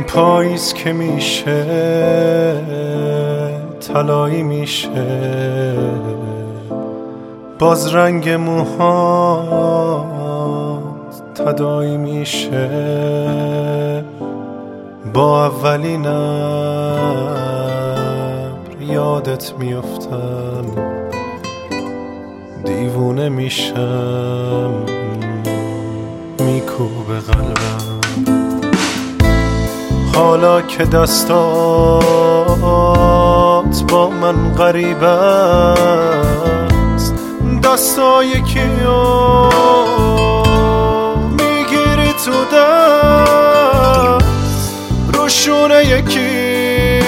پاییز که میشه طلایی میشه، باز رنگ موهات تداعی میشه. با اولین ابر یادت میفتم، دیوونه میشم، میکوبه قلبم. حالا که دستات با من غریب است، دستای کیو میگیری تو دست، روشونه یکی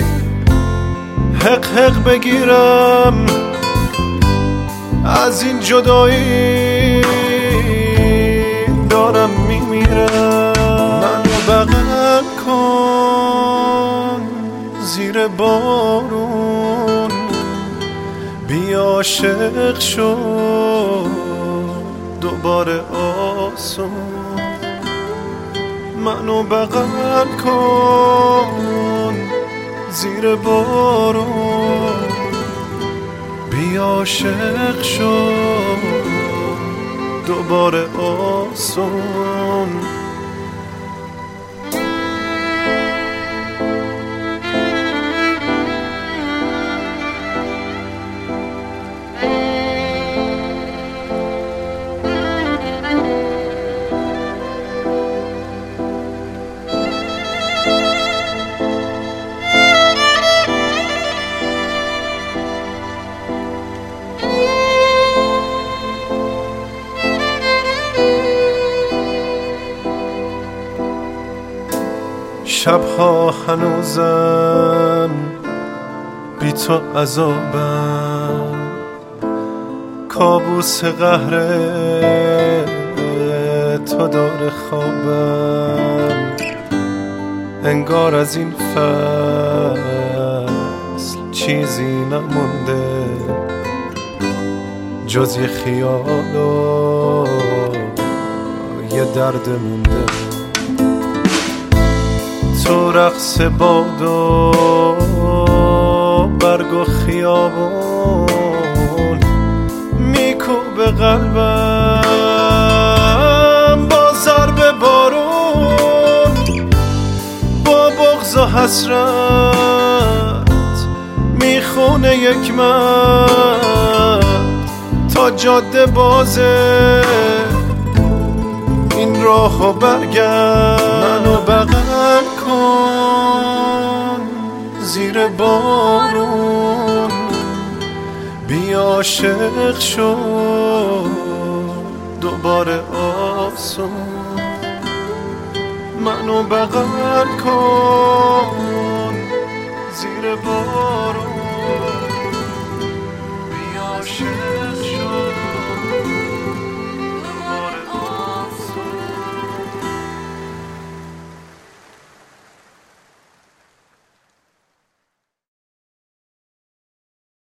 حق حق بگیرم، از این جدایی دارم میمیرم. منو بغل کن زیر بارون، بیا عاشق شو دوباره آسون. منو بغل کن زیر بارون، بیا عاشق شو دوباره آسون. شبها هنوزم بی تو عذابم، کابوس قهر تو داره خوابم. انگار از این فصل چیزی نمونده جز یه خیال و یه درد مونده. تو رقص باد و برگ و خیابون، میکوبه قلبم با ضرب بارون. با بغض و حسرت میخونه یک مرد تا جاده بازه، این راهو برگرد. منو بغل کن زیر بارون، بیا عاشق شو دوباره آسون. منو بغل کن زیر بارون، بیا عاشق